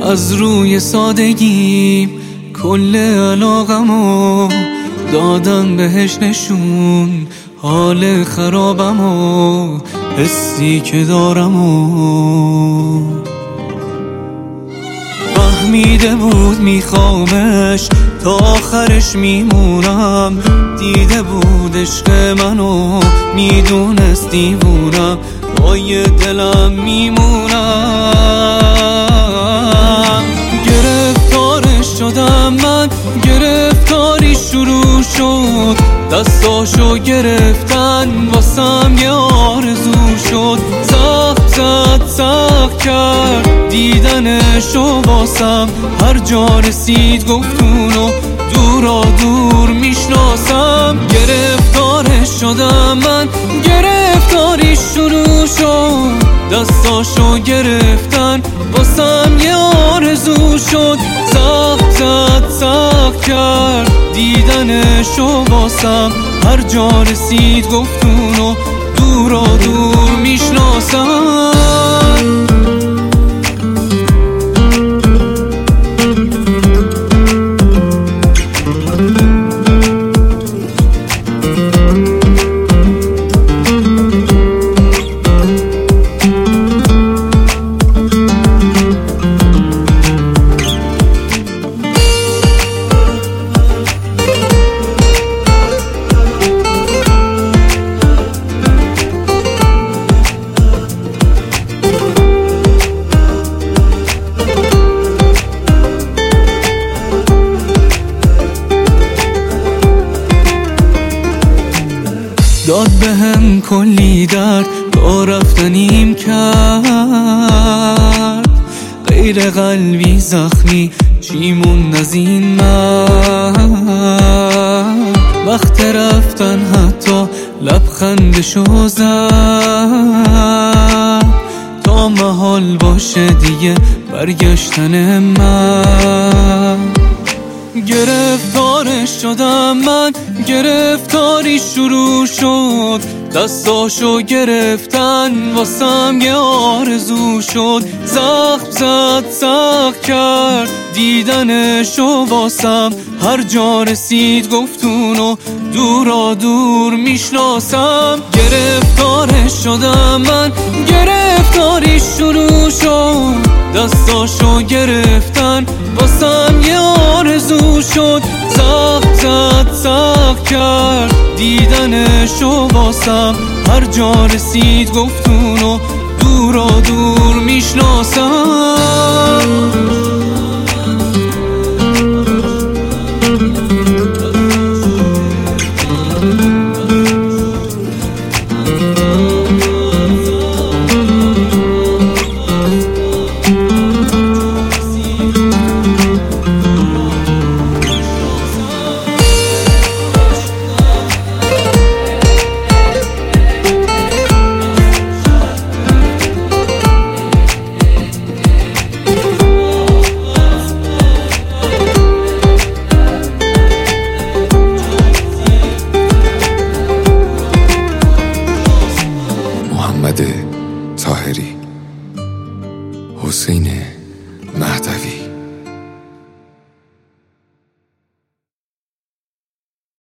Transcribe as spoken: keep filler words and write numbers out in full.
از روی سادگیم کل علاقمو دادم بهش نشون، حال خرابمو حسی که دارمو فهمیده بود میخوامش تا آخرش میمونم، دیده بود عشق منو میدونست دیوونم، پای دلم میمونم. گرفتارش شدم من، گرفتاری شروع شد، دستاشو گرفتن واسم یه آرزو شد، سخت زد سخت کرد دیدنشو واسم، هر جا رسید گفتونو دورا دور میشناسم. گرفتارش شدم من، گرفتاری شروع شد، دستاشو گرفتن واسم یه آرزو شد، سخت زد سخت کرد دیدنشو واسم، هر جا رسید گفتونو دورا دور میشناسم. داد به هم کلی درد تا رفتنیم کرد، غیر قلبی زخمی چیمون از این مرد، وقت رفتن حتی لبخندشو زد، تا محال باشه دیگه برگشتن من. گرفتارش شدم من، گرفتاری شروع شد، دستاشو گرفتن واسم یه آرزو شد، زخم زد سخت کرد دیدنشو واسم، هر جا رسید گفتونو دورا دور میشناسم. گرفتارش شدم من، گرفتاری شروع شد، دستاشو گرفتن واسم یه آرزو شد، سخت زد سخت کرد دیدنشو واسم، هر جا رسید گفتونو دورا دور میشناسم.